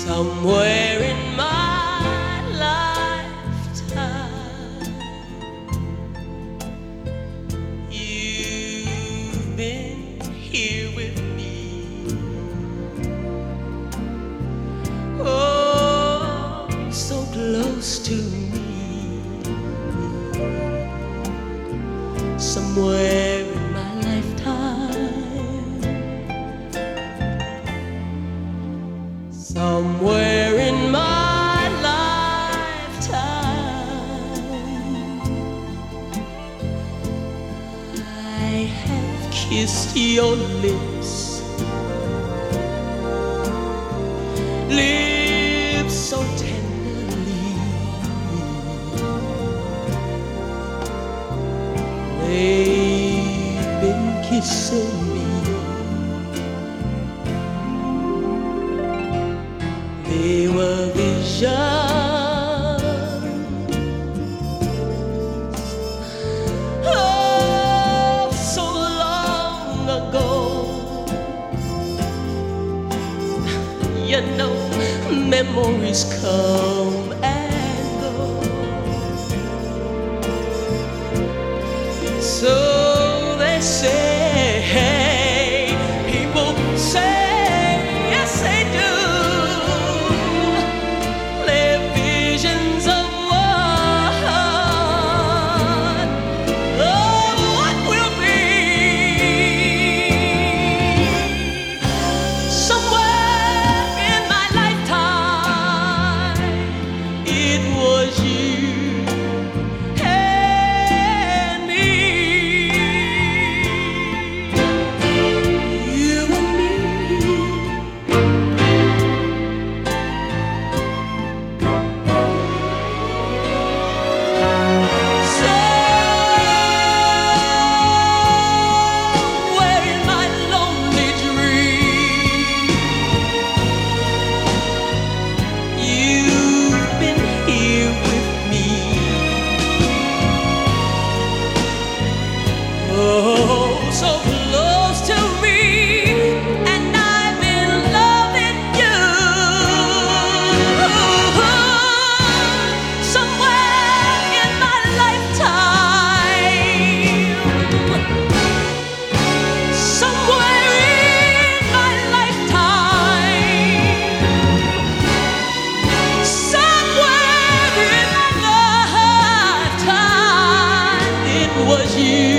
Somewhere in my lifetime, you've been here with me. Oh, so close to me. Somewhere in my lifetime, somewhere in my lifetime, I have kissed your lips, lips so tenderly. They've been kissing me. They were visions, oh, so long ago. You know, memories come and go. So they say, people say, yes they do. Oh, so close to me, and I've been loving you. Somewhere in my lifetime, somewhere in my lifetime, somewhere in my lifetime, it was you.